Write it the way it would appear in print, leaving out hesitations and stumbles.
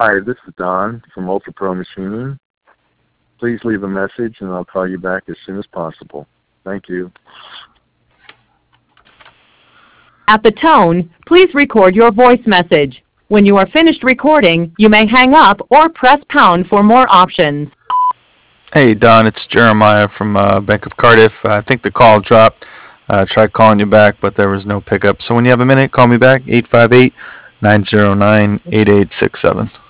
Hi, this is Don from Ultra Pro Machining. Please leave a message and I'll call you back as soon as possible. Thank you. At the tone, please record your voice message. When you are finished recording, you may hang up or press pound for more options. Hey, Don, it's Jeremiah from Bank of Cardiff. I think the call dropped. Tried calling you back, but there was no pickup. So when you have a minute, call me back, 858-909-8867.